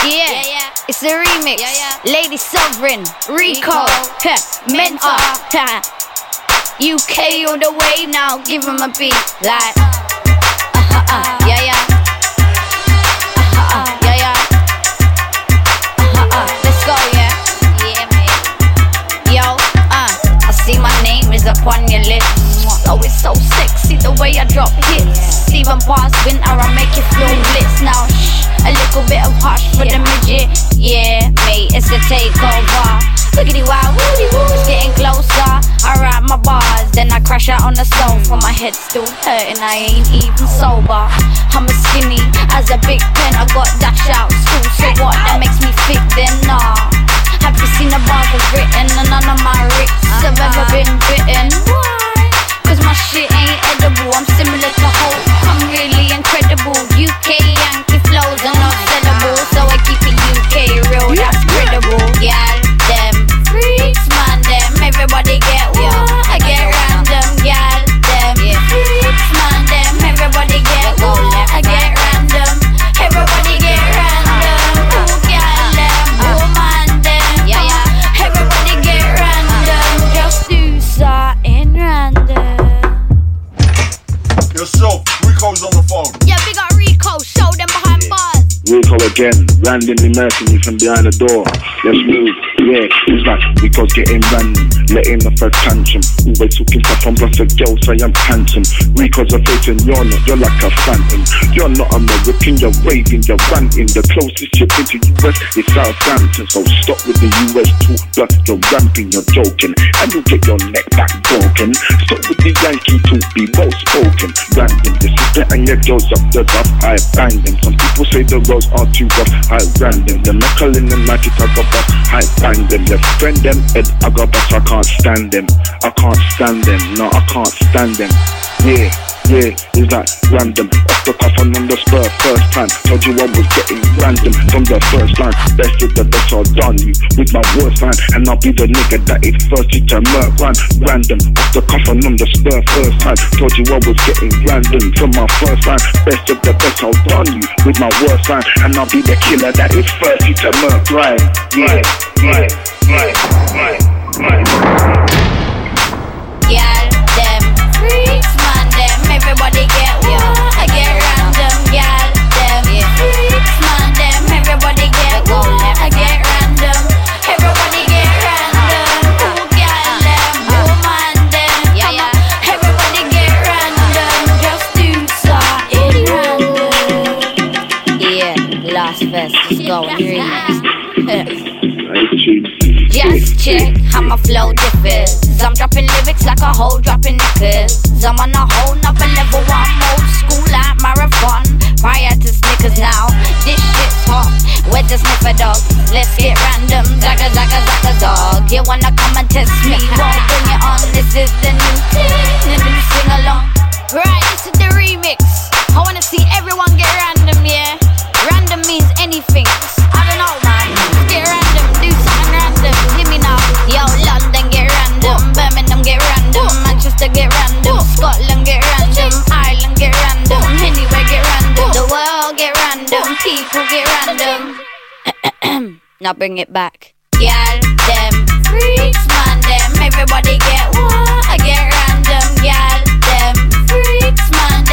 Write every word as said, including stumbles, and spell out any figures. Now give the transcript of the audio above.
Yeah, yeah, yeah. It's a remix. Yeah, yeah. Lady Sovereign, Rico, Rico. Mentor, U K all the way now. Give him a beat like, uh, uh, uh, yeah, yeah, uh, uh, yeah, yeah, uh, uh, let's go, yeah, yeah, mate. Yo, uh, I see my name is up on your list. Oh, it's so sexy the way I drop hits. Even past winter, I make it feel blitz. Now, shh, a little bit of hush for the midget. Yeah, mate, it's a takeover. Wiggity wow, woody woo, it's getting closer. I write my bars, then I crash out on the sofa. My head's still hurting, I ain't even sober. I'm a skinny as a big pen. I got dash out school, so what? That makes me fit then, nah. Have you seen the bars I've written? And none of my ricks have ever been bitten. Why? Cause my shit ain't edible. I'm similar to Hulk, I'm really incredible. U K Yankee flows are not sellable, so I keep it U K real, that's credible. Yeah, them freaks, man, them. Everybody get what? I get random, yeah, them freaks, man, them. Everybody get what? I get random. Everybody get random. Ooh, yeah, them. Ooh, man, them. Yeah, yeah. Everybody get random. Just do something random. Yourself, Rico's on the phone. Yeah, big up Rico, show them behind bars. Rico again, randomly murking me from behind the door. Let's move, yeah, it's like Rico's getting random, letting the first tantrum. Always talking stuff on plus a girl say I'm handsome. Rico's a face and you're not, you're like a phantom. You're not American, you're raving, you're ranting. The closest you've been to U S is Southampton. So stop with the U S talk, plus you're ramping, you're joking, and you'll get your neck back broken. Stop with the Yankee talk, be well spoken. Random, this is the and your girls up the rough, I bang them. Some people say the roads are too rough, I ran them. The metal in the night, I got bust, I bang them. Left friend them, Ed, I got bust, I can't stand them. I can't stand them, no, I can't stand them. Yeah, yeah, it's like random. Off the cuff and on the spur, first time. Told you I was getting random from the first line. Best of the best, I'll done you with my worst line. And I'll be the nigga that is first to murk rhyme. Random, off the cuff and on the spur, first time. Told you I was getting random from my first line. Best of the best, I'll done you with my worst line. And I'll be the killer that is first to murk rhyme. Yeah, yeah, yeah, yeah, yeah. Yeah, them freaks, man, them. Everybody get what? I get random, yeah, them freaks, man, them. Everybody get what? I get random. Everybody get random. Ooh, yeah, them. Ooh, man, them. Yeah, yeah. Everybody get random. Just do something random. Yeah, last verse, just go and remix. Just check how my flow differs. I'm dropping lyrics like a hoe dropping knickers. I'm on a whole nother level, I'm old school like marathon. Prior to Snickers now, this shit's hot. Where's the sniffer dog? Let's get random, zagga zagga zagga dog. You wanna come and test me? Won't bring it on, this is the new thing. And you sing along. Right, this is the remix. I wanna see everyone get random, yeah. Random means anything. I don't know, man. Get random, do something random. Hear me now. Yo, London get random, Birmingham get random, Manchester get random, Scotland get random, Ireland get random, anywhere get random, the world get random, people get random. Now bring it back. Yeah, them freaks, man, them. Everybody get what? I get random. Yeah, them freaks, man,